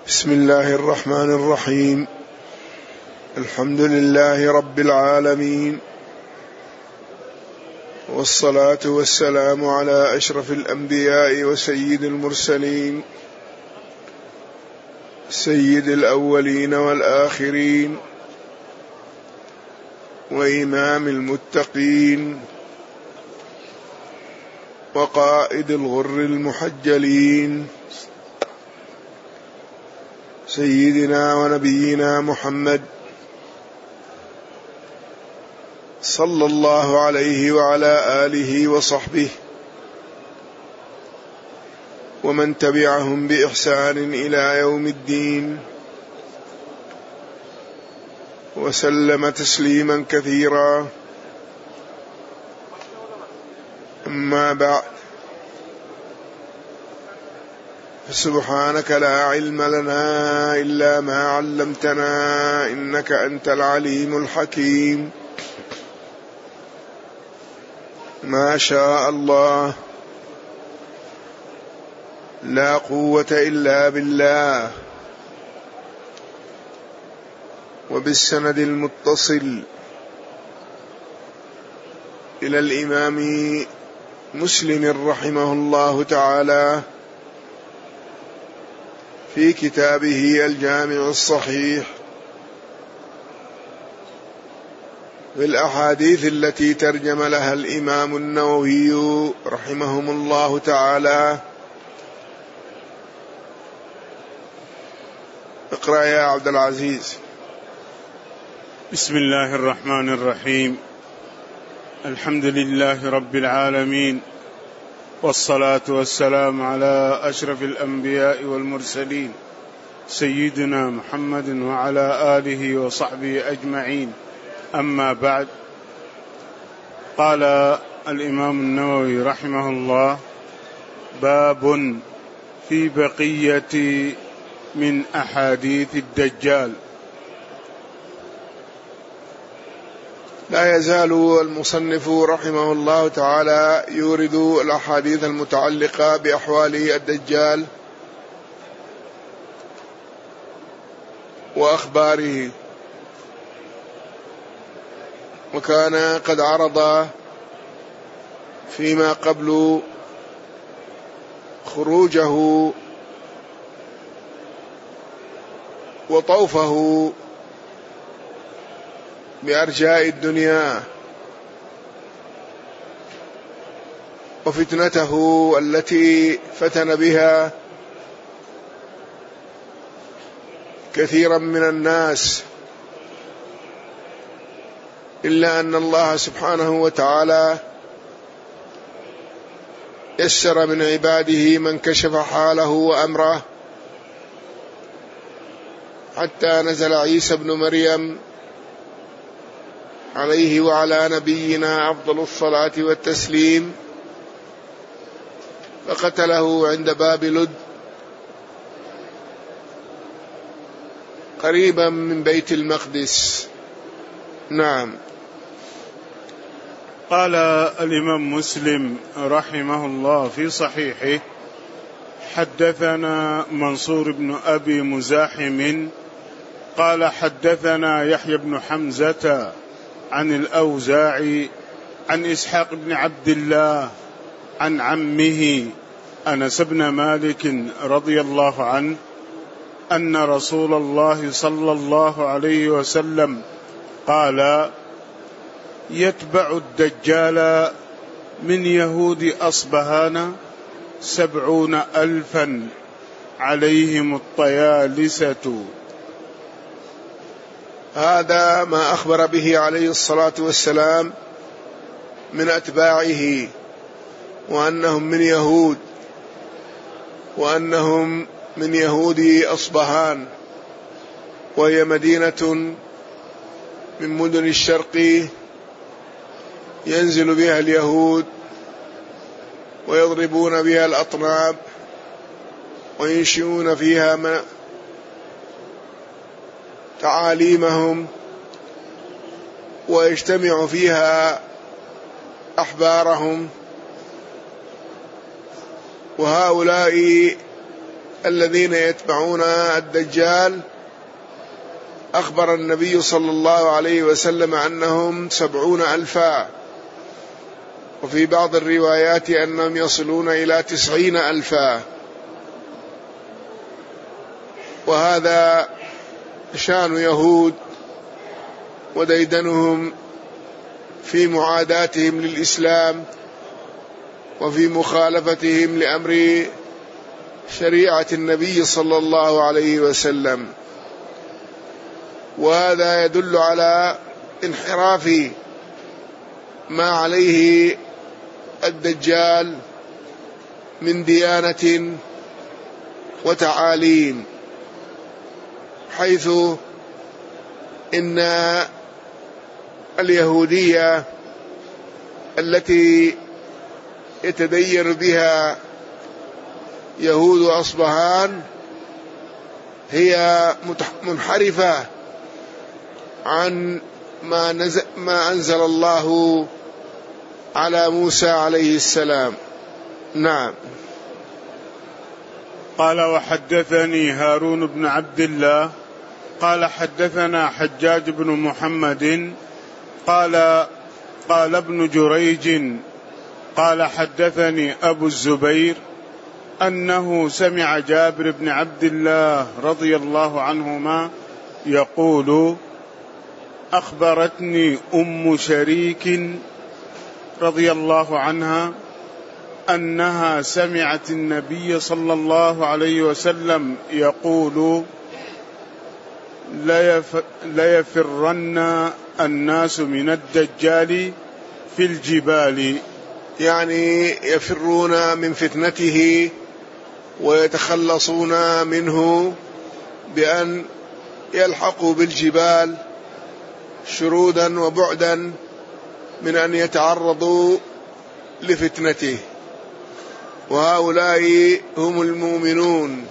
بسم الله الرحمن الرحيم. الحمد لله رب العالمين، والصلاة والسلام على أشرف الأنبياء وسيد المرسلين، سيد الأولين والآخرين، وإمام المتقين، وقائد الغر المحجلين، سيدنا ونبينا محمد صلى الله عليه وعلى آله وصحبه ومن تبعهم بإحسان إلى يوم الدين، وسلم تسليما كثيرا. أما بعد، سبحانك لا علم لنا إلا ما علمتنا إنك أنت العليم الحكيم. ما شاء الله، لا قوة إلا بالله. وبالسند المتصل إلى الإمام مسلم رحمه الله تعالى في كتابه الجامع الصحيح بالأحاديث التي ترجم لها الإمام النووي رحمهم الله تعالى. اقرأ يا عبد العزيز. بسم الله الرحمن الرحيم. الحمد لله رب العالمين، والصلاة والسلام على أشرف الأنبياء والمرسلين، سيدنا محمد وعلى آله وصحبه أجمعين. أما بعد، قال الإمام النووي رحمه الله: باب في بقية من أحاديث الدجال. لا يزال المصنف رحمه الله تعالى يورد الأحاديث المتعلقة بأحوال الدجال وأخباره، وكان قد عرض فيما قبل خروجه وطوفه بأرجاء الدنيا، وفتنته التي فتن بها كثيرا من الناس، إلا أن الله سبحانه وتعالى يسر من عباده من كشف حاله وأمره، حتى نزل عيسى بن مريم عليه وعلى نبينا أفضل الصلاة والتسليم، فقتله عند باب لد قريبا من بيت المقدس. نعم. قال الإمام مسلم رحمه الله في صحيحه: حدثنا منصور بن أبي مزاحم قال حدثنا يحيى بن حمزة عن الأوزاعي عن إسحاق بن عبد الله عن عمه أنس بن مالك رضي الله عنه أن رسول الله صلى الله عليه وسلم قال: يتبع الدجال من يهود أصبهان 70,000 عليهم الطيالسة. هذا ما أخبر به عليه الصلاة والسلام من أتباعه، وأنهم من يهود، وأنهم من يهود أصبهان، وهي مدينة من مدن الشرق ينزل بها اليهود ويضربون بها الأطناب وينشئون فيها تعاليمهم، ويجتمع فيها أحبارهم. وهؤلاء الذين يتبعون الدجال أخبر النبي صلى الله عليه وسلم أنهم 70,000، وفي بعض الروايات أنهم يصلون إلى 90,000. وهذا شان يهود وديدنهم في معاداتهم للإسلام وفي مخالفتهم لأمر شريعة النبي صلى الله عليه وسلم. وهذا يدل على انحراف ما عليه الدجال من ديانة وتعاليم، حيث إن اليهودية التي يتدين بها يهود أصبهان هي منحرفة عن ما أنزل الله على موسى عليه السلام. نعم. قال: وحدثني هارون بن عبد الله قال حدثنا حجاج بن محمد قال ابن جريج قال حدثني أبو الزبير أنه سمع جابر بن عبد الله رضي الله عنهما يقول: أخبرتني أم شريك رضي الله عنها أنها سمعت النبي صلى الله عليه وسلم يقول: ليفرن الناس من الدجال في الجبال، يعني يفرون من فتنته ويتخلصون منه بأن يلحقوا بالجبال شرودا وبعدا من أن يتعرضوا لفتنته. وهؤلاء هم المؤمنون.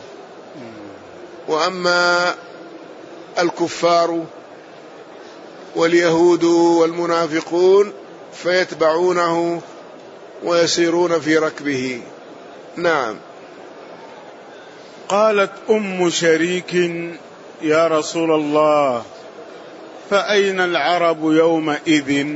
وأما الكفار واليهود والمنافقون فيتبعونه ويسيرون في ركبه. نعم. قالت أم شريك: يا رسول الله، فأين العرب يومئذ؟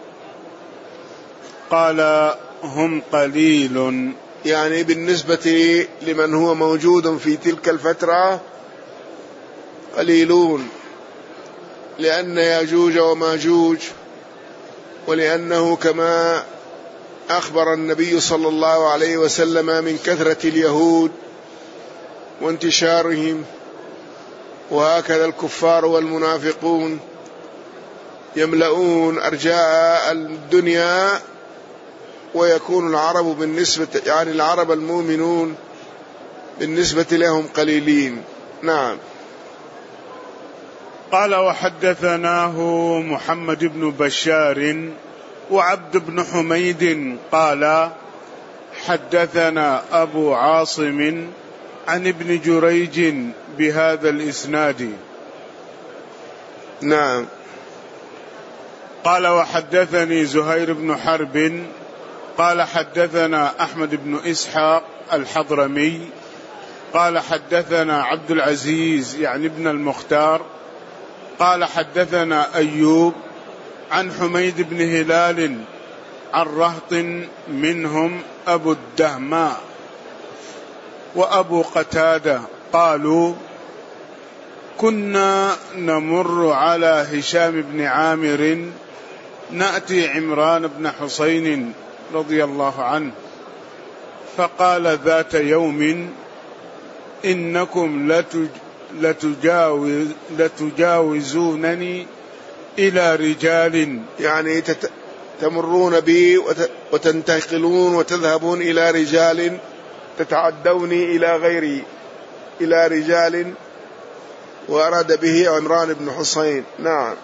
قال: هم قليل. يعني بالنسبة لمن هو موجود في تلك الفترة قليلون، لأن ياجوج وماجوج، ولأنه كما أخبر النبي صلى الله عليه وسلم من كثرة اليهود وانتشارهم، وهكذا الكفار والمنافقون يملؤون أرجاء الدنيا، ويكون العرب يعني العرب المؤمنون بالنسبة لهم قليلين. نعم. قال: وحدثناه محمد بن بشار وعبد بن حميد قال حدثنا أبو عاصم عن ابن جريج بهذا الإسناد. نعم. قال: وحدثني زهير بن حرب قال حدثنا أحمد بن إسحاق الحضرمي قال حدثنا عبد العزيز يعني ابن المختار قال حدثنا أيوب عن حميد بن هلال عن رهط منهم أبو الدهماء وأبو قتادة قالوا: كنا نمر على هشام بن عامر نأتي عمران بن حسين رضي الله عنه، فقال ذات يوم: إنكم لتجاوزونني إلى رجال، يعني تمرون بي وتنتقلون وتذهبون إلى رجال، تتعدوني إلى غيري، إلى رجال، وأراد به عمران بن حسين. نعم.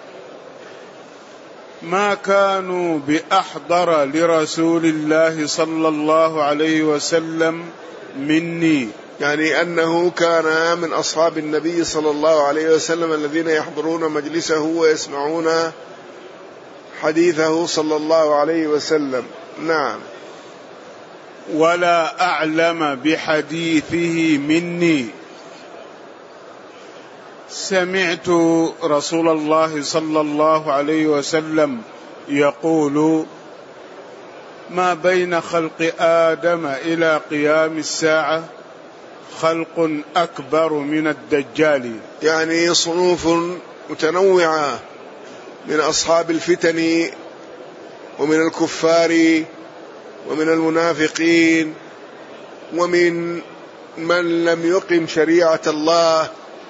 ما كانوا بأحضر لرسول الله صلى الله عليه وسلم مني، يعني أنه كان من أصحاب النبي صلى الله عليه وسلم الذين يحضرون مجلسه ويسمعون حديثه صلى الله عليه وسلم. نعم. ولا أعلم بحديثه مني. سمعت رسول الله صلى الله عليه وسلم يقول: ما بين خلق آدم إلى قيام الساعة خلق أكبر من الدجال. يعني صنوف متنوعة من أصحاب الفتن ومن الكفار ومن المنافقين ومن من لم يقم شريعة الله،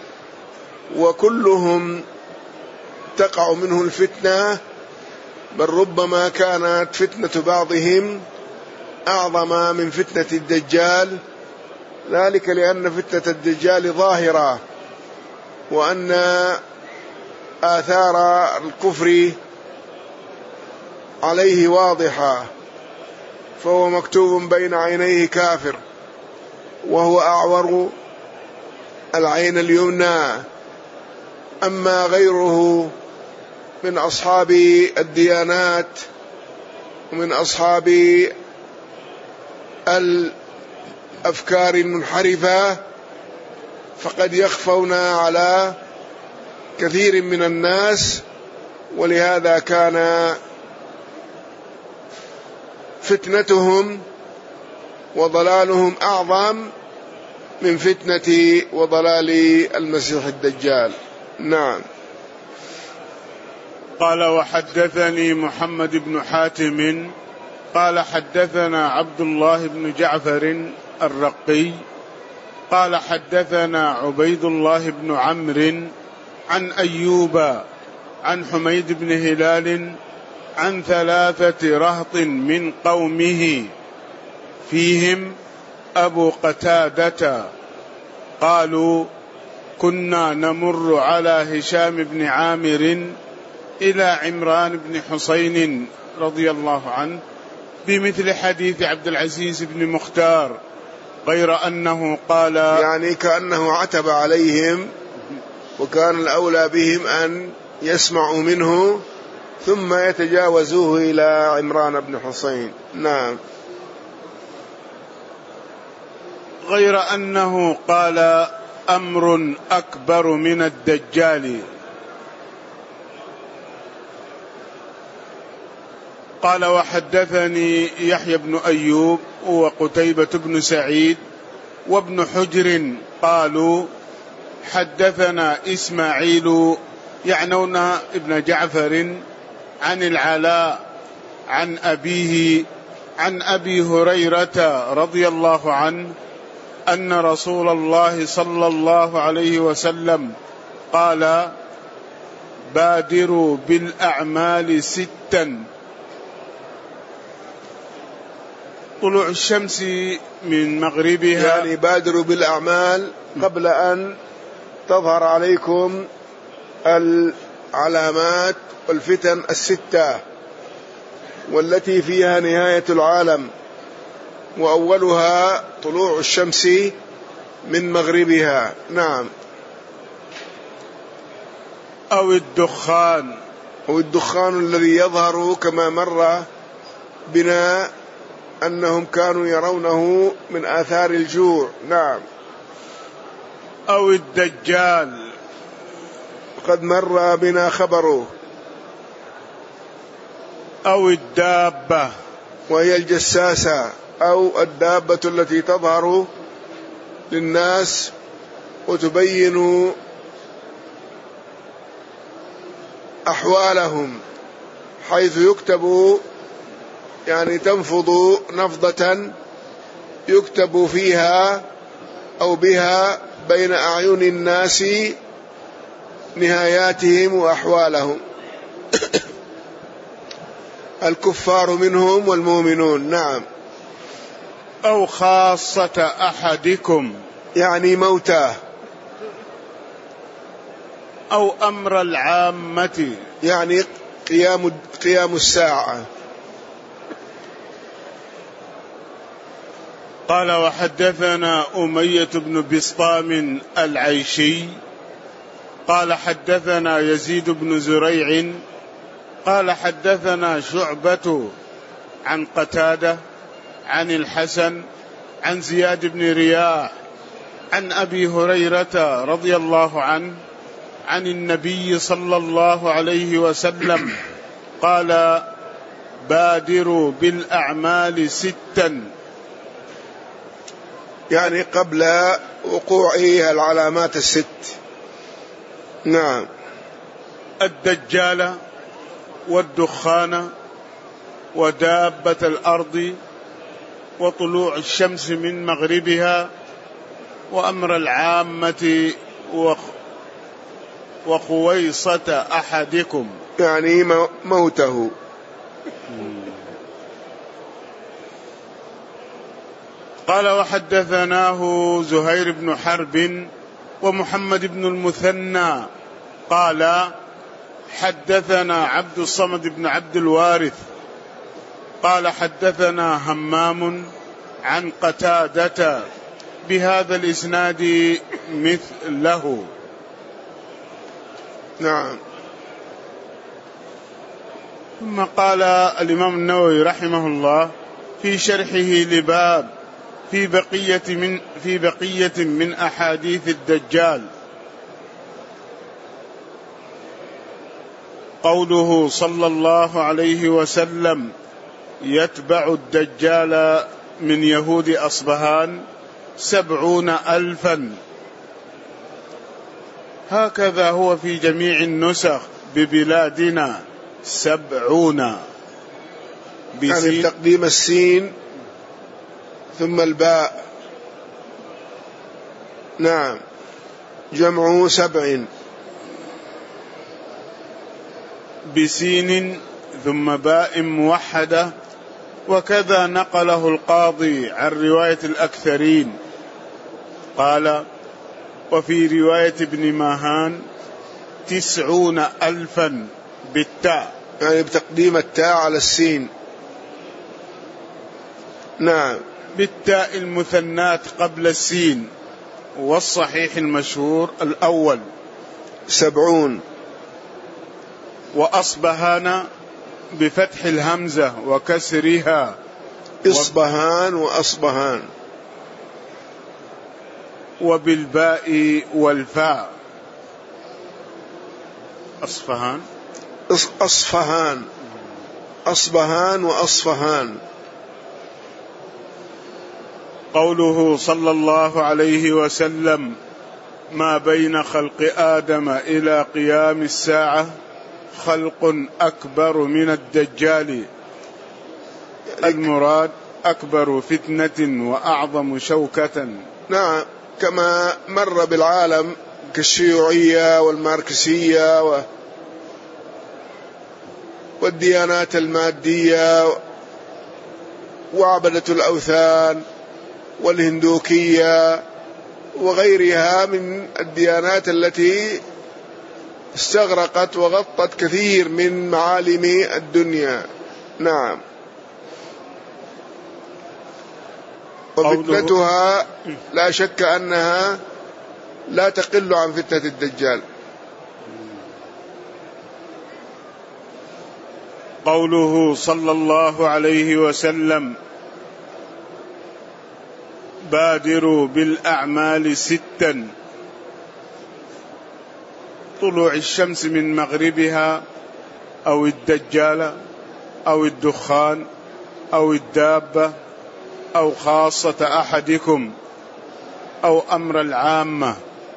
وكلهم تقع منه الفتنة، بل ربما كانت فتنة بعضهم أعظم من فتنة الدجال، ذلك لأن فتنة الدجال ظاهرة، وأن آثار الكفر عليه واضحة، فهو مكتوب بين عينيه كافر، وهو أعور العين اليمنى. أما غيره من أصحاب الديانات ومن أصحاب الأفكار المنحرفة فقد يخفون على كثير من الناس، ولهذا كان فتنتهم وضلالهم أعظم من فتنة وضلال المسيح الدجال. نعم. قال: وحدثني محمد بن حاتم قال حدثنا عبد الله بن جعفر الرقي قال حدثنا عبيد الله بن عمرو عن أيوب عن حميد بن هلال عن 3 رهط من قومه فيهم أبو قتادة قالوا: كنا نمر على هشام بن عامر إلى عمران بن حسين رضي الله عنه بمثل حديث عبد العزيز بن مختار، غير أنه قال، يعني كأنه عتب عليهم، وكان الأولى بهم أن يسمعوا منه ثم يتجاوزوه إلى عمران بن حسين. نعم. غير أنه قال: أمر أكبر من الدجال. قال: وحدثني يحيى بن أيوب وقتيبة بن سعيد وابن حجر قالوا: حدثنا إسماعيل يعنون ابن جعفر عن العلاء عن أبيه عن أبي هريرة رضي الله عنه أن رسول الله صلى الله عليه وسلم قال: بادروا بالأعمال 6: طلوع الشمس من مغربها، يعني بادروا بالأعمال قبل أن تظهر عليكم العلامات والفتن 6 والتي فيها نهاية العالم، وأولها طلوع الشمس من مغربها. نعم. أو الدخان، أو الدخان الذي يظهر كما مر بنا أنهم كانوا يرونه من آثار الجوع. نعم. أو الدجال، قد مر بنا خبره. أو الدابة، وهي الجساسة أو الدابة التي تظهر للناس وتبين أحوالهم، حيث يكتب، يعني تنفض نفضة يكتب فيها أو بها بين أعين الناس نهاياتهم وأحوالهم الكفار منهم والمؤمنون. نعم. أو خاصة أحدكم، يعني موتاه. أو أمر العامة، يعني قيام الساعة. قال: وحدثنا أمية بن بسطام العيشي قال حدثنا يزيد بن زريع قال حدثنا شعبة عن قتادة عن الحسن عن زياد بن رياح عن أبي هريرة رضي الله عنه عن النبي صلى الله عليه وسلم قال: بادروا بالأعمال 6، يعني قبل وقوع العلامات 6. نعم. الدجال والدخان ودابة الأرض وطلوع الشمس من مغربها وأمر العامة وخويصة أحدكم، يعني موته. قال: وحدثناه زهير بن حرب ومحمد بن المثنى قال: حدثنا عبد الصمد بن عبد الوارث قال: حدثنا همام عن قتادة بهذا الإسناد مثله. نعم. ثم قال الإمام النووي رحمه الله في شرحه لباب في بقية من أحاديث الدجال: قوله صلى الله عليه وسلم: يتبع الدجال من يهود أصبهان 70,000. هكذا هو في جميع النسخ ببلادنا 70. يعني تقديم السين ثم الباء. نعم. جمع 7 بسين ثم باء موحدة. وكذا نقله القاضي عن رواية الأكثرين قال: وفي رواية ابن ماهان 90,000 بالتاء، يعني بتقديم التاء على السين. نعم. بالتاء المثنات قبل السين، والصحيح المشهور الأول 70. وأصبهان بفتح الهمزة وكسرها، إصبهان وأصبهان، وبالباء والفاء أصفهان. أصفهان، أصبهان وأصفهان. قوله صلى الله عليه وسلم: ما بين خلق آدم إلى قيام الساعة خلق أكبر من الدجال، المراد أكبر فتنة وأعظم شوكة. نعم، كما مر بالعالم كالشيوعية والماركسية والديانات المادية وعبدة الأوثان والهندوكية وغيرها من الديانات التي استغرقت وغطت كثير من معالم الدنيا. نعم. وفتنتها لا شك أنها لا تقل عن فتنة الدجال. قوله صلى الله عليه وسلم: بادروا بالأعمال 6، طلوع الشمس من مغربها أو الدجال أو الدخان أو الدابة أو خاصة أحدكم أو أمر العامة.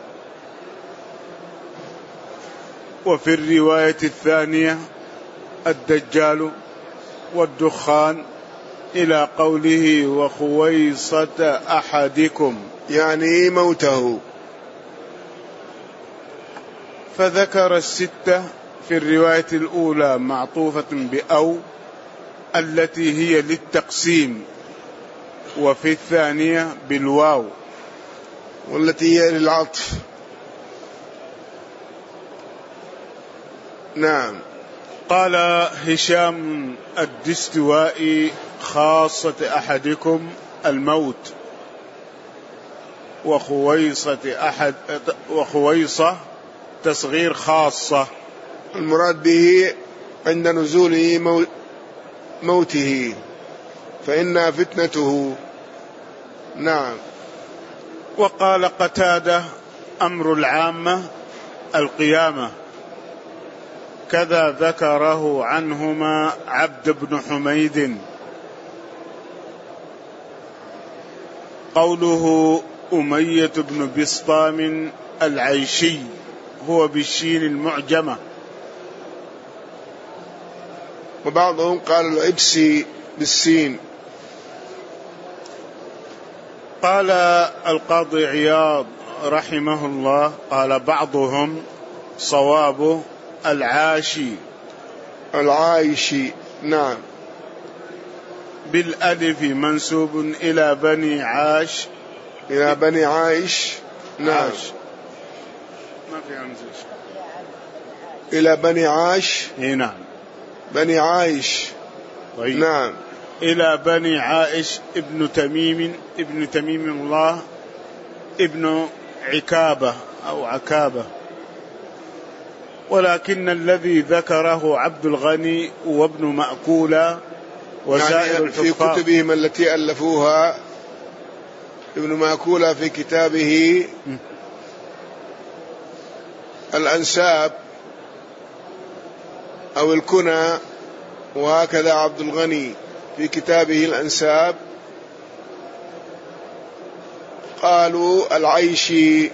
وفي الرواية الثانية الدجال والدخان إلى قوله وخويصة أحدكم، يعني موته. فذكر 6 في الرواية الأولى معطوفة بأو التي هي للتقسيم، وفي الثانية بالواو والتي هي للعطف. نعم. قال هشام الدستوائي: خاصة أحدكم الموت، وخويصة تصغير خاصة، المراد به عند نزول موته. فإنها فتنته. نعم. وقال قتادة: أمر العامة القيامة. كذا ذكره عنهما عبد بن حميد. قوله أمية بن بسطام العيشي هو بالشين المعجمة، وبعضهم قال العبسي بالسين. قال القاضي عياض رحمه الله، قال بعضهم صوابه العاشي. العايشي. نعم. بالألف منسوب إلى بني عاش. إلى بني عايش. نعم. عاش. ما في همزة. إلى بني عاش. نعم. بني عايش. طيب. نعم. إلى بني عائش ابن تميم الله ابن عكابة أو عكابة. ولكن الذي ذكره عبد الغني وابن مأكولة وسائر يعني في كتبهم التي ألفوها، ابن مأكولة في كتابه الأنساب أو الكنى، وهكذا عبد الغني في كتابه الأنساب، قالوا العيشي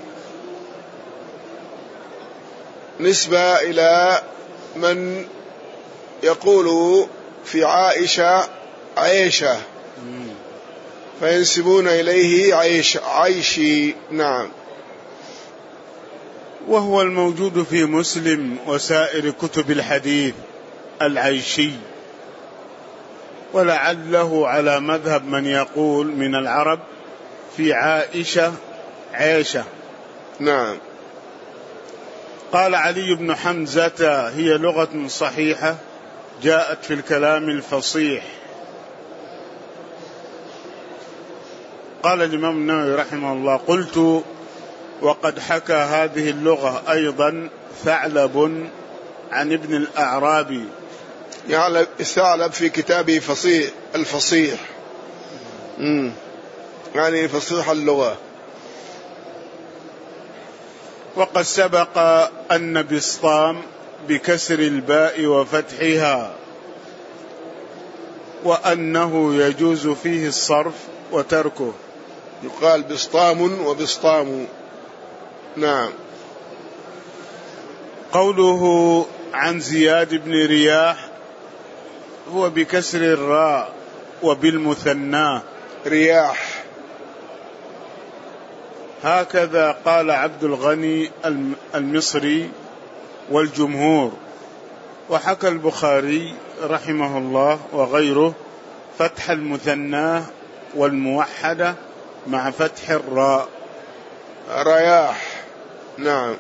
نسبة إلى من يقول في عائشة عيشة، فينسبون إليه عيشي. نعم. وهو الموجود في مسلم وسائر كتب الحديث العيشي، ولعله على مذهب من يقول من العرب في عائشة عيشة. نعم. قال علي بن حمزة: هي لغة صحيحة جاءت في الكلام الفصيح. قال الإمام النووي رحمه الله: قلت: وقد حكى هذه اللغة أيضا ثعلب عن ابن الأعرابي. يعني ثعلب في كتابه الفصيح، يعني فصيح اللغة. وقد سبق أن بسطام بكسر الباء وفتحها، وأنه يجوز فيه الصرف وتركه. يقال بسطام وبسطام. نعم. قوله عن زياد بن رياح هو بكسر الراء وبالمثنى رياح. هكذا قال عبد الغني المصري والجمهور. وحكى البخاري رحمه الله وغيره فتح المثنى والموحدة مع فتح الراء رياح. نعم.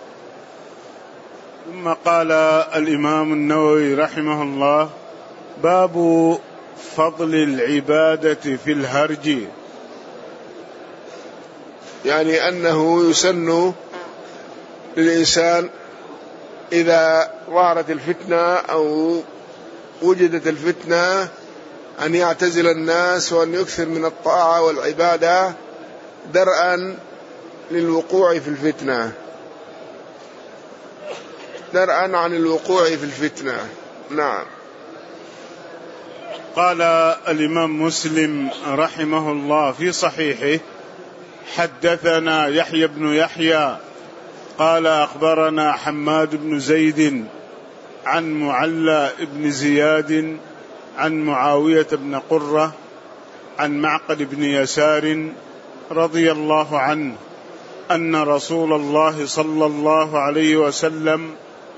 ثم قال الإمام النووي رحمه الله: باب فضل العبادة في الهرج. يعني أنه يسن للإنسان إذا ظهرت الفتنة أو وجدت الفتنة أن يعتزل الناس وأن يكثر من الطاعة والعبادة درءا للوقوع في الفتنة، درءا عن الوقوع في الفتنة. نعم. قال الإمام مسلم رحمه الله في صحيحه: حدثنا يحيى بن يحيى قال أخبرنا حماد بن زيد عن معلى بن زياد عن معاوية بن قرة عن معقل بن يسار رضي الله عنه أن رسول الله صلى الله عليه وسلم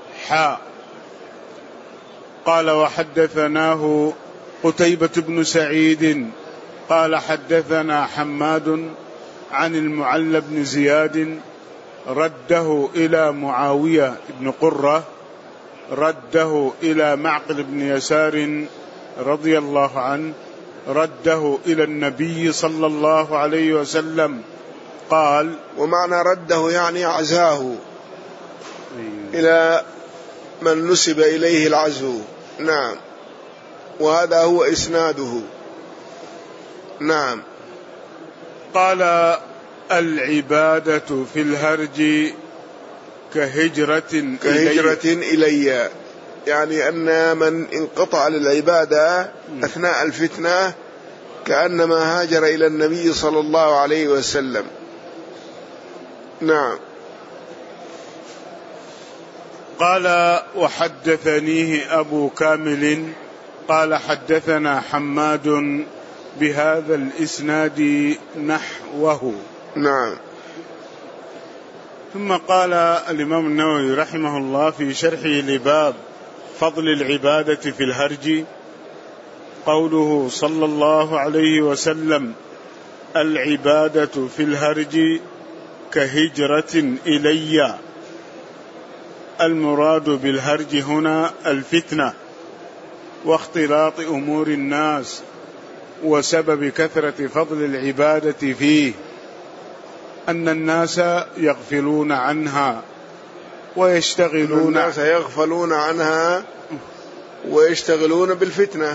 قال: وحدثناه قتيبة بن سعيد قال حدثنا حماد عن المعلى بن زياد رده إلى معاوية بن قرة رده إلى معقل بن يسار رضي الله عنه رده إلى النبي صلى الله عليه وسلم قال. ومعنى رده يعني عزاه إلى من نسب إليه العزو. نعم. وهذا هو إسناده. نعم. قال العبادة في الهرج كهجرة إلي، يعني أن من انقطع للعبادة أثناء الفتنة كأنما هاجر إلى النبي صلى الله عليه وسلم. نعم. قال وحدثنيه أبو كامل قال حدثنا حماد بهذا الإسناد نحوه. نعم. ثم قال الإمام النووي رحمه الله في شرحه لباب فضل العبادة في الهرج قوله صلى الله عليه وسلم العبادة في الهرج كهجرة إلي. المراد بالهرج هنا الفتنة واختلاط أمور الناس وسبب كثرة فضل العبادة فيه أن الناس يغفلون عنها ويشتغلون بالفتنة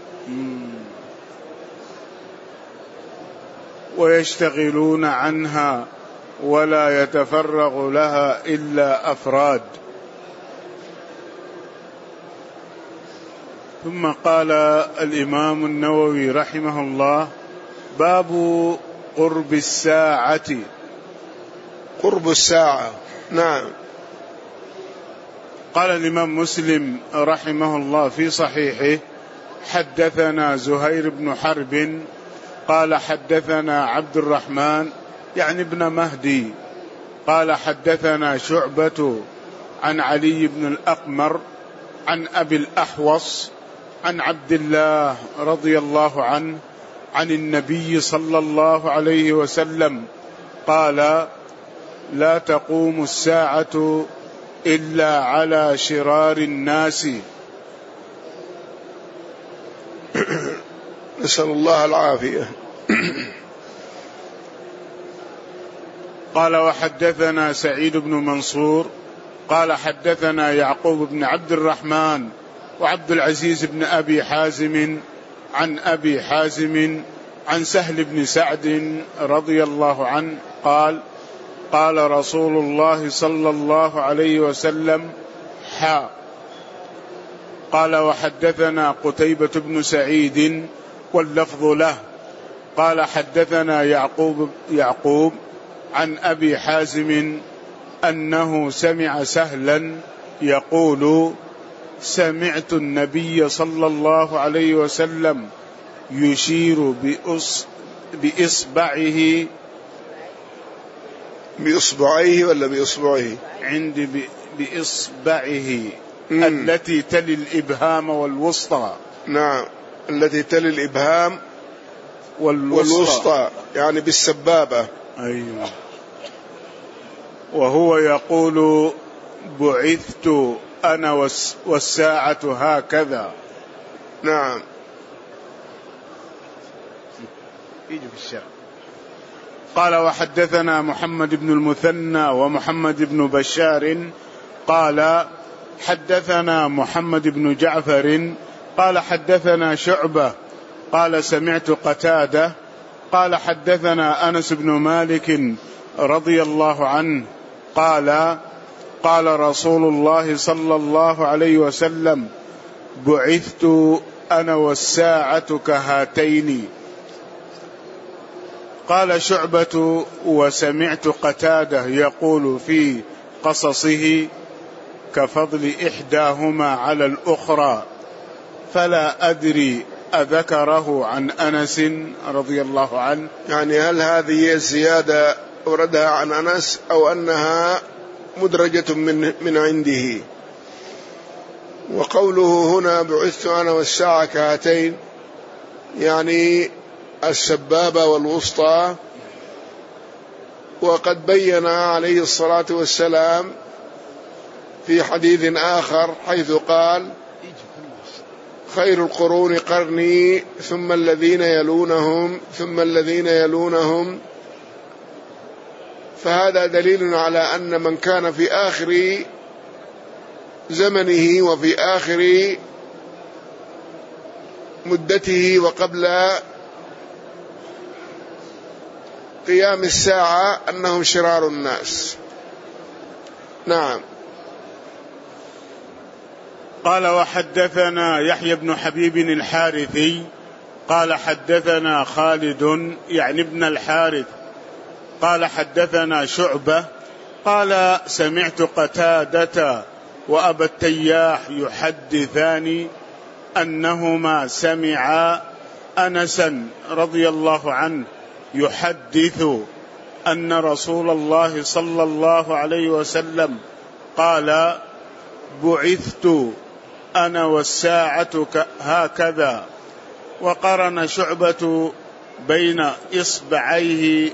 ويشتغلون عنها ولا يتفرغ لها إلا أفراد. ثم قال الإمام النووي رحمه الله باب قرب الساعة. قرب الساعة. نعم. قال الإمام مسلم رحمه الله في صحيحه حدثنا زهير بن حرب قال حدثنا عبد الرحمن يعني ابن مهدي قال حدثنا شعبة عن علي بن الأقمر عن أبي الأحوص عن عبد الله رضي الله عنه عن النبي صلى الله عليه وسلم قال لا تقوم الساعة إلا على شرار الناس. نسأل الله العافية. قال وحدثنا سعيد بن منصور قال حدثنا يعقوب بن عبد الرحمن وعبد العزيز بن أبي حازم عن أبي حازم عن سهل بن سعد رضي الله عنه قال قال رسول الله صلى الله عليه وسلم قال وحدثنا قتيبة بن سعيد واللفظ له قال حدثنا يعقوب عن أبي حازم أنه سمع سهلا يقول سمعت النبي صلى الله عليه وسلم يشير بإصبعه ولا بإصبعه عندي بإصبعه التي تلي الإبهام والوسطى. نعم. التي تلي الإبهام والوسطى يعني بالسبابة. أيوة. وهو يقول بعثت أنا والساعة هكذا. نعم. يجي في الشرع. قال وحدثنا محمد بن المثنى ومحمد بن بشار قال حدثنا محمد بن جعفر قال حدثنا شعبة قال سمعت قتادة قال حدثنا أنس بن مالك رضي الله عنه قال قال رسول الله صلى الله عليه وسلم بعثت أنا والساعة كهاتين. قال شعبة وسمعت قتادة يقول في قصصه كفضل إحداهما على الأخرى فلا أدري أذكره عن أنس رضي الله عنه. يعني هل هذه الزيادة أوردها عن أنس أو أنها مدرجة من عنده؟ وقوله هنا بعثت أنا والساعة كهاتين يعني السبابة والوسطى. وقد بين عليه الصلاة والسلام في حديث آخر حيث قال خير القرون قرني ثم الذين يلونهم ثم الذين يلونهم. فهذا دليل على أن من كان في آخر زمنه وفي آخر مدته وقبل قيام الساعة أنهم شرار الناس. نعم. قال وحدثنا يحيى بن حبيب الحارثي قال حدثنا خالد يعني ابن الحارث قال حدثنا شعبة قال سمعت قتادة وأبا التياح يحدثان أنهما سمعا أنسا رضي الله عنه يحدث أن رسول الله صلى الله عليه وسلم قال بعثت أنا والساعة هكذا. وقرن شعبة بين إصبعيه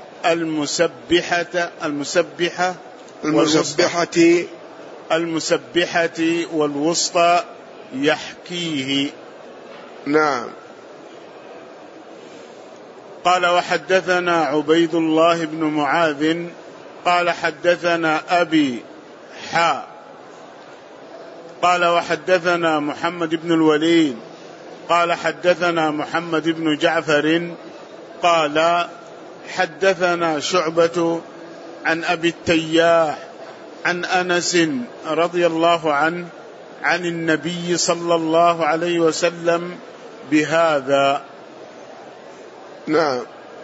المسبحة والوسطى يحكيه. نعم. قال وحدثنا عبيد الله بن معاذ قال حدثنا أبي قال وحدثنا محمد بن الوليد قال حدثنا محمد بن جعفر قال حدثنا شعبة عن أبي التياح عن أنس رضي الله عنه عن النبي صلى الله عليه وسلم بهذا. نعم.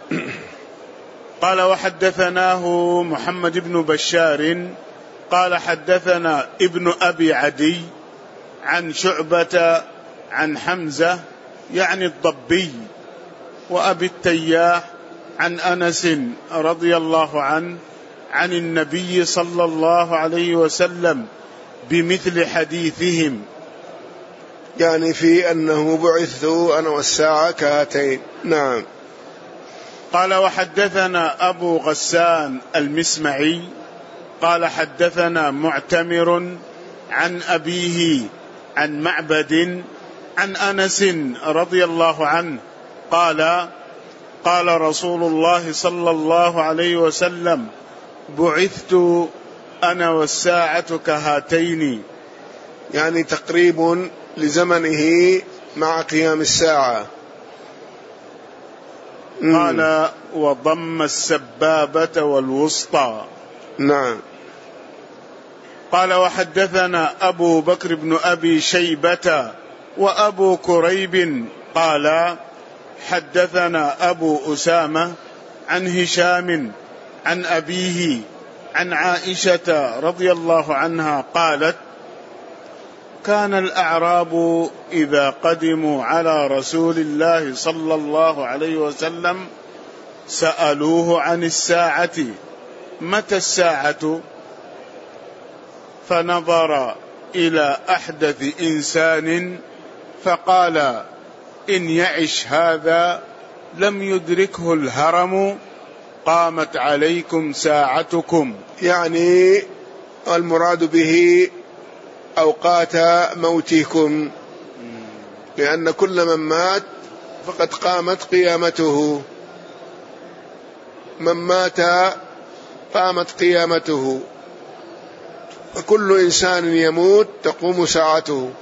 قال وحدثناه محمد بن بشار قال حدثنا ابن أبي عدي عن شعبة عن حمزة يعني الضبي وأبي التياح عن أنس رضي الله عنه عن النبي صلى الله عليه وسلم بمثل حديثهم، يعني في أنه بعثت أنا والساعة كهاتين. نعم. قال وحدثنا أبو غسان المسمعي قال حدثنا معتمر عن أبيه عن معبد عن أنس رضي الله عنه قال قال رسول الله صلى الله عليه وسلم بعثت أنا والساعة كهاتين، يعني تقريب لزمنه مع قيام الساعة. قال وضم السبابة والوسطى. نعم. قال وحدثنا أبو بكر بن أبي شيبة وأبو كريب قال حدثنا أبو أسامة عن هشام عن أبيه عن عائشة رضي الله عنها قالت كان الأعراب إذا قدموا على رسول الله صلى الله عليه وسلم سألوه عن الساعة متى الساعة، فنظر إلى أحدث إنسان فقال إن يعش هذا لم يدركه الهرم قامت عليكم ساعتكم، يعني المراد به أوقات موتكم، لأن كل من مات فقد قامت قيامته، من مات قامت قيامته، فكل إنسان يموت تقوم ساعته.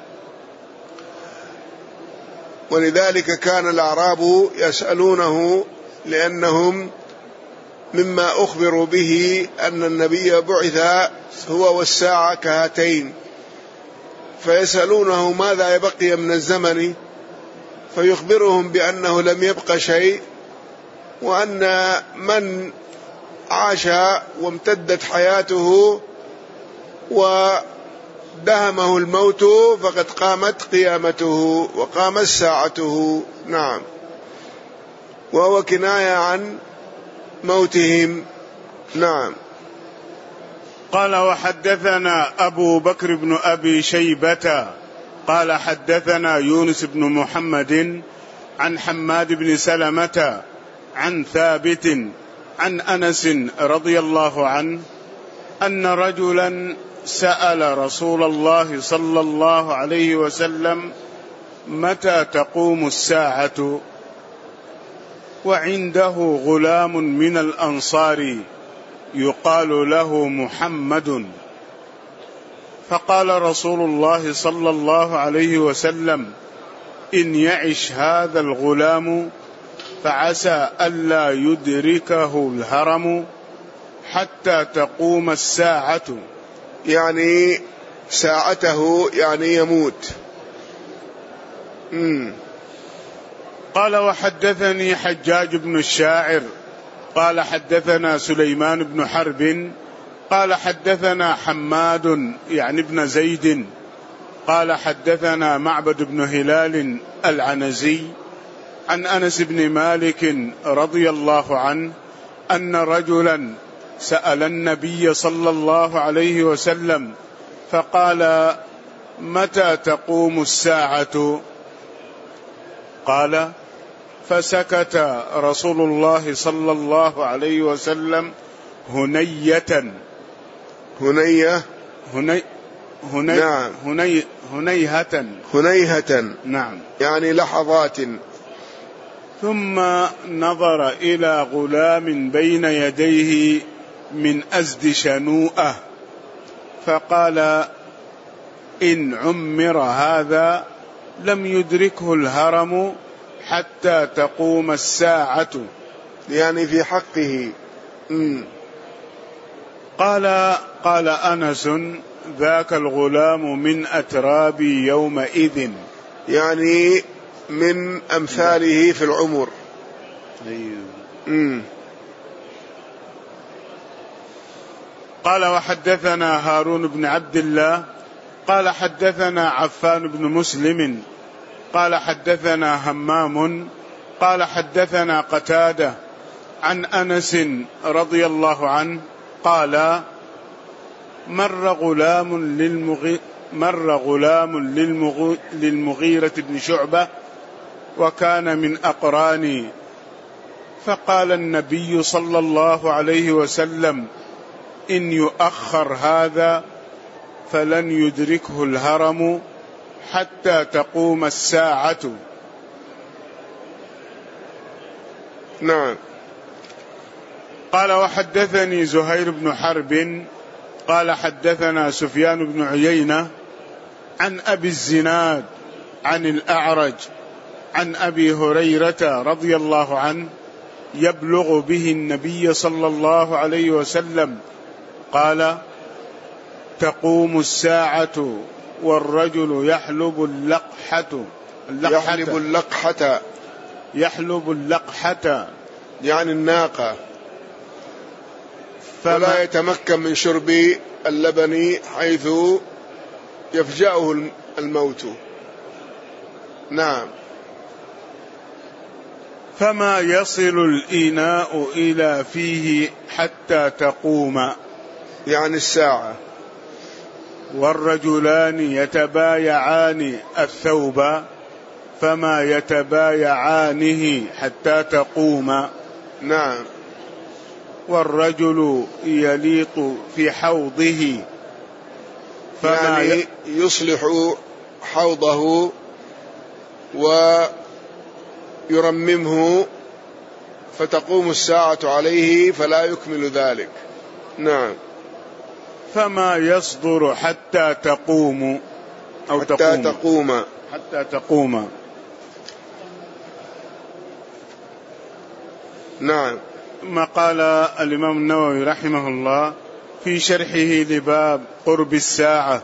ولذلك كان الأعراب يسألونه لأنهم مما أخبروا به أن النبي بعث هو والساعة كهاتين، فيسألونه ماذا يبقي من الزمن، فيخبرهم بأنه لم يبق شيء، وأن من عاش وامتدت حياته ودهمه الموت فقد قامت قيامته وقامت ساعته. نعم. وهو كناية عن موتهم. نعم. قال وحدثنا أبو بكر بن أبي شيبة قال حدثنا يونس بن محمد عن حماد بن سلمة عن ثابت عن أنس رضي الله عنه أن رجلا سأل رسول الله صلى الله عليه وسلم متى تقوم الساعة، وعنده غلام من الأنصار يقال له محمد، فقال رسول الله صلى الله عليه وسلم إن يعش هذا الغلام فعسى ألا يدركه الهرم حتى تقوم الساعة. يعني ساعته يعني يموت. قال وحدثني حجاج بن الشاعر قال حدثنا سليمان بن حرب قال حدثنا حماد يعني بن زيد قال حدثنا معبد بن هلال العنزي عن أنس بن مالك رضي الله عنه أن رجلا سأل النبي صلى الله عليه وسلم فقال متى تقوم الساعة؟ قال فسكت رسول الله صلى الله عليه وسلم هنية. هنيهة نعم يعني لحظات. ثم نظر إلى غلام بين يديه من أزد شنوءة فقال إن عمر هذا لم يدركه الهرم حتى تقوم الساعة، يعني في حقه. قال أنس ذاك الغلام من أترابي يومئذ، يعني من أمثاله في العمر. قال وحدثنا هارون بن عبد الله قال حدثنا عفان بن مسلم قال حدثنا همام قال حدثنا قتادة عن أنس رضي الله عنه قال مر غلام للمغيرة بن شعبة وكان من أقراني، فقال النبي صلى الله عليه وسلم إن يؤخر هذا فلن يدركه الهرم حتى تقوم الساعة. نعم. قال وحدثني زهير بن حرب قال حدثنا سفيان بن عيينة عن أبي الزناد عن الأعرج عن أبي هريرة رضي الله عنه يبلغ به النبي صلى الله عليه وسلم قال تقوم الساعة والرجل يحلب اللقحة يعني الناقة، فلا يتمكن من شرب اللبن حيث يفجأه الموت. نعم. فما يصل الإناء إلى فيه حتى تقوم، يعني الساعة. والرجلان يتبايعان الثوب فما يتبايعانه حتى تقوم. نعم. والرجل يليط في حوضه يعني يصلح حوضه ويرممه فتقوم الساعة عليه فلا يكمل ذلك. نعم. فما يصدر حتى تقوم أو حتى تقوم. نعم. ما قال الإمام النووي رحمه الله في شرحه لباب قرب الساعة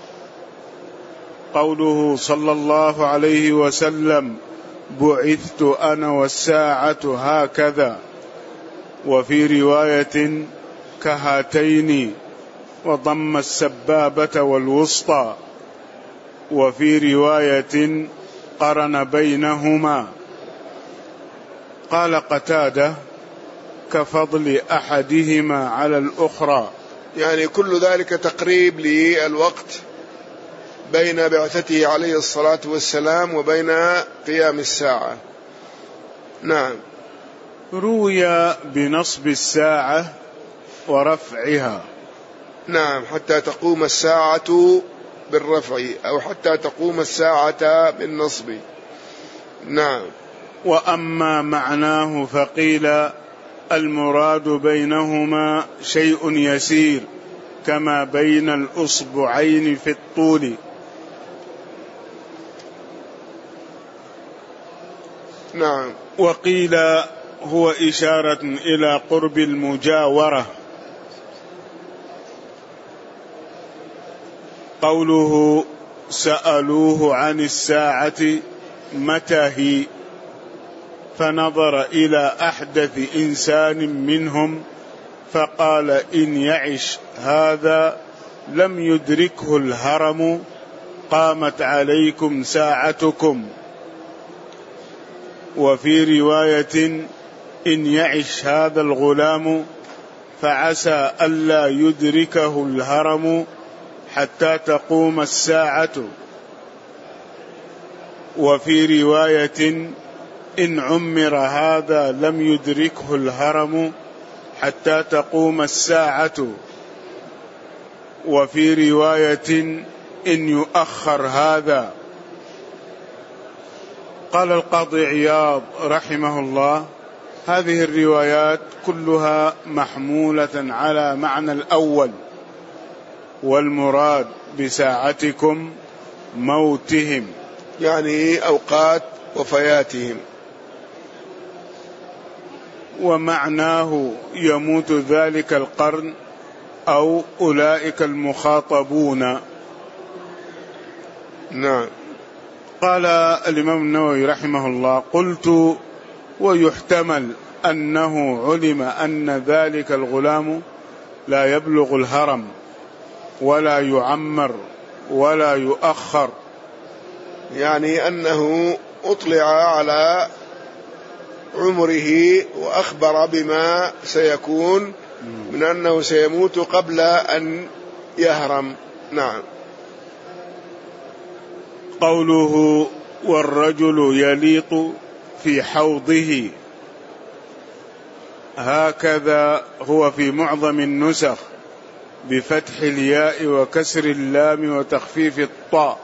قوله صلى الله عليه وسلم بعثت أنا والساعة هكذا، وفي رواية كهاتين وضم السبابة والوسطى، وفي رواية قرن بينهما. قال قتادة كفضل أحدهما على الأخرى، يعني كل ذلك تقريب للوقت بين بعثته عليه الصلاة والسلام وبين قيام الساعة. نعم. روي بنصب الساعة ورفعها. نعم، حتى تقوم الساعة بالرفع أو حتى تقوم الساعة بالنصب. نعم. وأما معناه فقيل المراد بينهما شيء يسير كما بين الأصبعين في الطول. نعم. وقيل هو إشارة إلى قرب المجاورة. قوله سألوه عن الساعة متى هي، فنظر إلى أحدث إنسان منهم فقال إن يعش هذا لم يدركه الهرم قامت عليكم ساعتكم. وفي رواية إن يعش هذا الغلام فعسى ألا يدركه الهرم حتى تقوم الساعة. وفي رواية إن عمر هذا لم يدركه الهرم حتى تقوم الساعة. وفي رواية إن يؤخر هذا. قال القاضي عياض رحمه الله هذه الروايات كلها محمولة على معنى الأول، والمراد بساعتكم موتهم، يعني أوقات وفياتهم، ومعناه يموت ذلك القرن أو أولئك المخاطبون. نعم. قال الإمام النووي رحمه الله قلت ويحتمل أنه علم أن ذلك الغلام لا يبلغ الهرم ولا يعمر ولا يؤخر، يعني أنه أطلع على عمره وأخبر بما سيكون من أنه سيموت قبل أن يهرم. نعم. قوله والرجل يليط في حوضه، هكذا هو في معظم النسخ بفتح الياء وكسر اللام وتخفيف الطاء،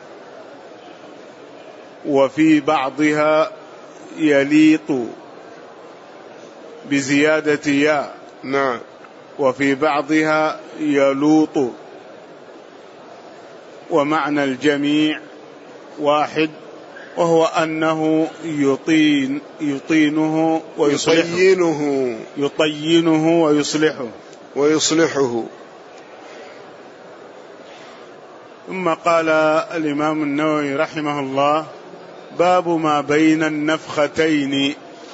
وفي بعضها يليط بزيادة ياء. نعم. وفي بعضها يلوط، ومعنى الجميع واحد، وهو أنه يطينه ويصلحه. ثم قال الإمام النووي رحمه الله باب ما بين النفختين،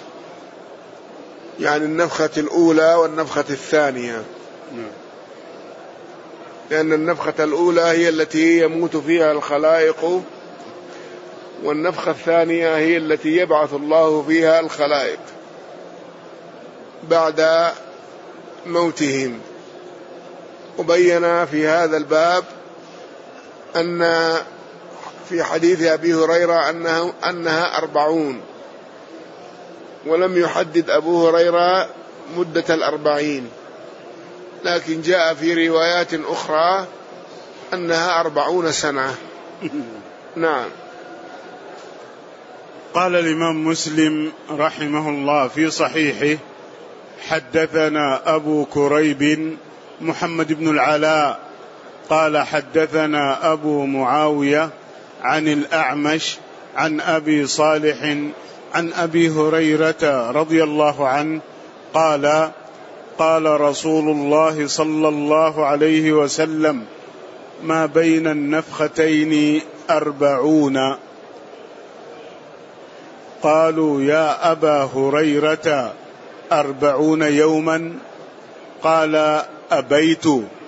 يعني النفخة الأولى والنفخة الثانية، لأن النفخة الأولى هي التي يموت فيها الخلائق، والنفخة الثانية هي التي يبعث الله فيها الخلائق بعد موتهم. وبين في هذا الباب أن في حديث أبي هريرة أنها 40، ولم يحدد أبو هريرة مدة 40، لكن جاء في روايات أخرى أنها 40 سنة. نعم. قال الإمام مسلم رحمه الله في صحيحه حدثنا أبو كريب محمد بن العلاء قال حدثنا أبو معاوية عن الأعمش عن أبي صالح عن أبي هريرة رضي الله عنه قال قال رسول الله صلى الله عليه وسلم ما بين النفختين 40. قالوا يا أبا هريرة 40 يوما؟ قال أبيت،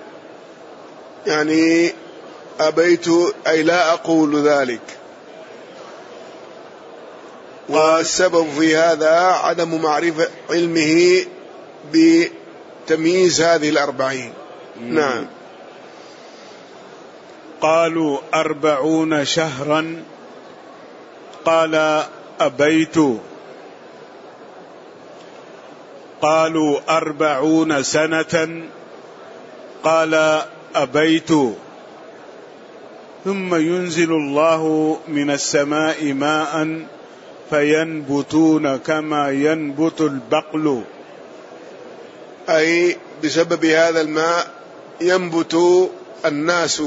يعني أبيت أي لا أقول ذلك. والسبب في هذا عدم معرفة علمه بتمييز هذه 40. نعم. قالوا 40 شهرا؟ قال أبيت. قالوا 40 سنة؟ قال أبيت. ثم ينزل الله من السماء ماء فينبتون كما ينبت البقل، أي بسبب هذا الماء ينبت الناس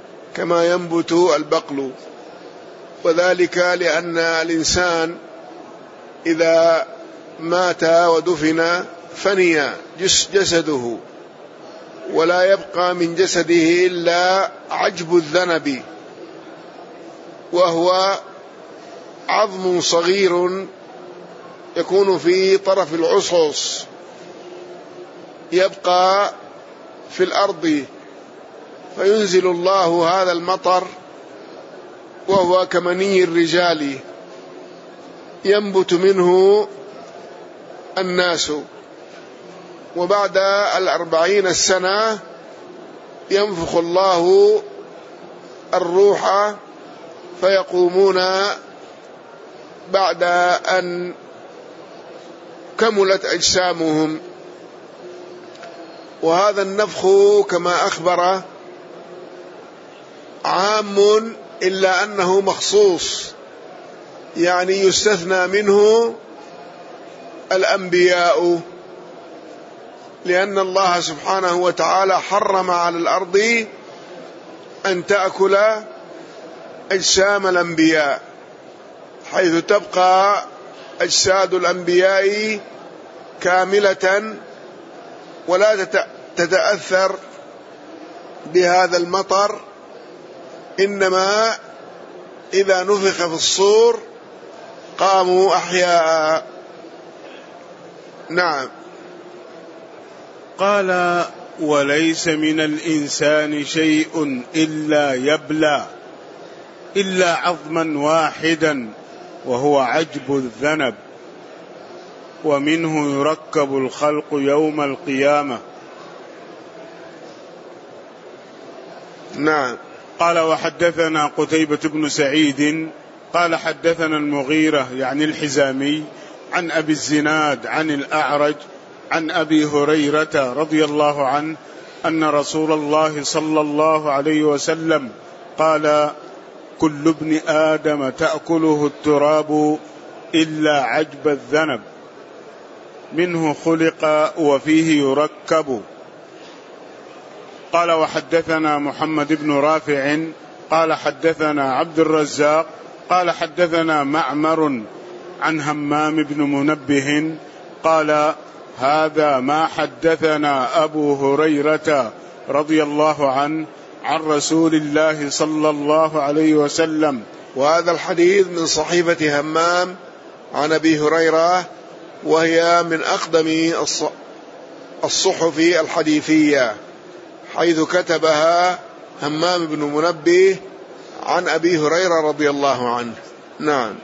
كما ينبت البقل، وذلك لأن الإنسان إذا مات ودفن فني جسده، ولا يبقى من جسده إلا عجب الذنب، وهو عظم صغير يكون في طرف العصعص يبقى في الأرض، فينزل الله هذا المطر وهو كمني الرجال ينبت منه الناس، وبعد 40 سنة ينفخ الله الروح فيقومون بعد أن كملت أجسامهم. وهذا النفخ كما أخبر عام إلا أنه مخصوص، يعني يستثنى منه الأنبياء، لأن الله سبحانه وتعالى حرم على الأرض أن تأكل أجسام الأنبياء، حيث تبقى أجساد الأنبياء كاملة ولا تتأثر بهذا المطر، إنما إذا نفخ في الصور قاموا أحياء. نعم. قال: وليس من الإنسان شيء إلا يبلى إلا عظما واحدا وهو عجب الذنب، ومنه يركب الخلق يوم القيامة. نعم. قال: وحدثنا قتيبة بن سعيد قال حدثنا المغيرة يعني الحزامي عن أبي الزناد عن الأعرج عن أبي هريرة رضي الله عنه أن رسول الله صلى الله عليه وسلم قال: كل ابن آدم تأكله التراب إلا عجب الذنب، منه خلق وفيه يركب. قال: وحدثنا محمد بن رافع قال حدثنا عبد الرزاق قال حدثنا معمر عن همام بن منبه قال: هذا ما حدثنا أبو هريرة رضي الله عنه عن رسول الله صلى الله عليه وسلم. وهذا الحديث من صحيفة همام عن أبي هريرة، وهي من أقدم الصحف الحديثية، حيث كتبها همام بن منبه عن أبي هريرة رضي الله عنه. نعم.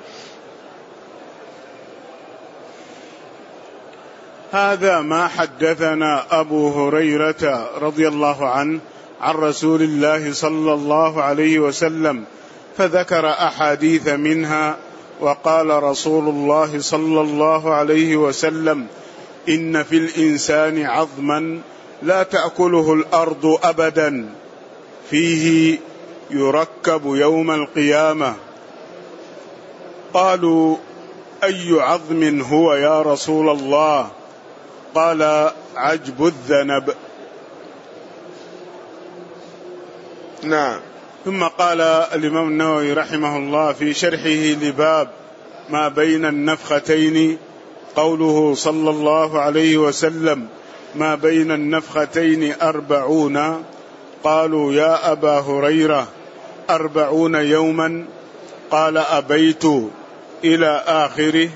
هذا ما حدثنا أبو هريرة رضي الله عنه عن رسول الله صلى الله عليه وسلم، فذكر أحاديث منها، وقال رسول الله صلى الله عليه وسلم: إن في الإنسان عظما لا تأكله الأرض أبدا، فيه يركب يوم القيامة. قالوا: أي عظم هو يا رسول الله؟ قال: عجب الذنب. نعم. ثم قال الإمام النووي رحمه الله في شرحه لباب ما بين النفختين قوله صلى الله عليه وسلم: ما بين النفختين 40. قالوا: يا أبا هريرة 40 يوما؟ قال: أبيت إلى آخره.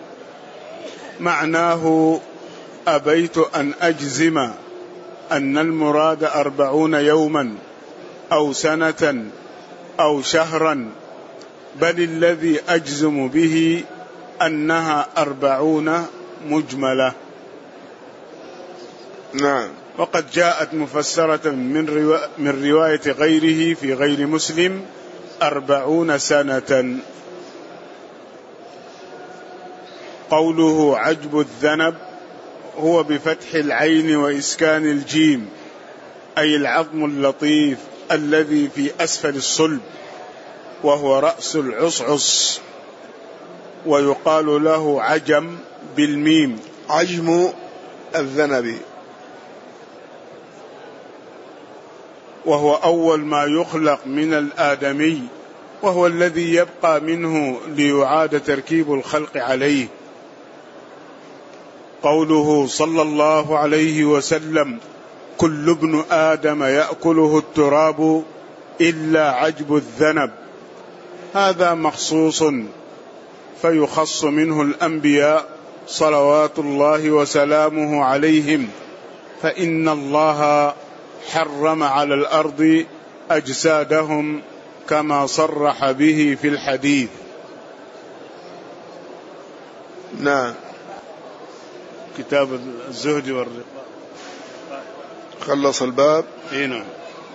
معناه أبيت أن أجزم أن المراد 40 يوما أو سنة أو شهرا، بل الذي أجزم به أنها 40 مجملة. نعم. وقد جاءت مفسرة من رواية غيره في غير مسلم 40 سنة. قوله عجب الذنب هو بفتح العين وإسكان الجيم، أي العظم اللطيف الذي في أسفل الصلب، وهو رأس العصعص، ويقال له عجم بالميم، عجم الذنب، وهو أول ما يخلق من الآدمي وهو الذي يبقى منه ليعاد تركيب الخلق عليه. قوله صلى الله عليه وسلم: كل ابن آدم يأكله التراب إلا عجب الذنب، هذا مخصوص فيخص منه الأنبياء صلوات الله وسلامه عليهم، فإن الله حرم على الأرض أجسادهم كما صرح به في الحديث. نعم. كتاب الزهد والرقاق خلص الباب. نعم.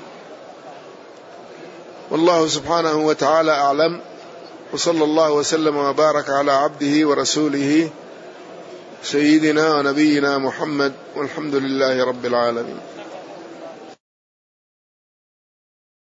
والله سبحانه وتعالى أعلم، وصلى الله وسلم وبارك على عبده ورسوله سيدنا ونبينا محمد، والحمد لله رب العالمين.